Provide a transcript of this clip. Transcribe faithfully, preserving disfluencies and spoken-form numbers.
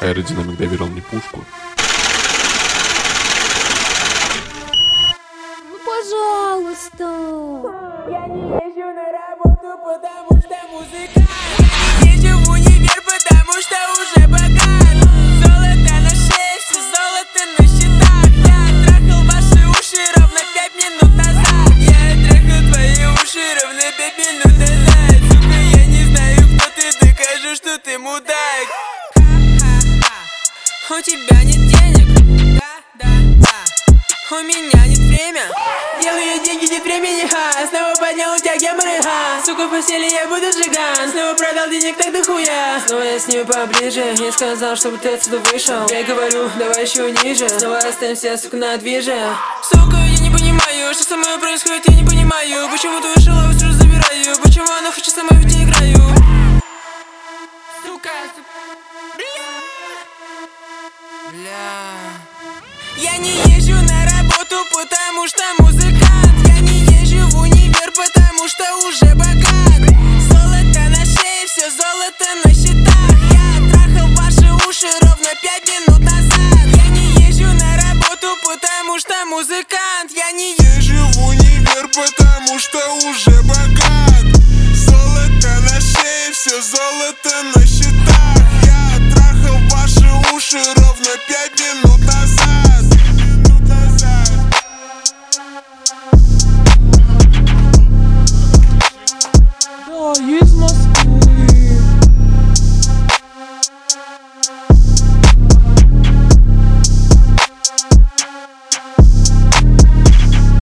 аэродинамик доверил мне пушку. Ну, пожалуйста. Я не езжу на работу, потому что музыкант. Я не езжу в универ, потому что уже богат. Золото на шее, все золото на счетах. Я трахал ваши уши ровно пять минут назад. Я трахал твои уши ровно пять минут назад. Сука, я не знаю, кто ты, докажу, что ты мудак. У тебя нет денег? Да, да, да. У меня нет время. Делаю деньги, нет времени, ха. Снова поднял у тебя геморрой, ха. Сука, в постели я буду жиган. Снова продал денег так дохуя. Снова я с ними поближе и сказал, чтобы ты отсюда вышел. Я говорю, давай еще ниже. Снова останемся, сука, на движе. Сука, я не понимаю, что со мной происходит, я не понимаю. Почему ты ушел, а сразу забираю. Почему она хочет со мной, ведь я играю. Сука, сука. Бля. Я не езжу на работу, потому что музыкант. Я не езжу в универ, потому что уже богат. Золото на шее, все золото на счетах. Я трахал ваши уши ровно пять минут назад. Я не езжу на работу, потому что музыкант. Я не езжу в универ, потому что уже богат.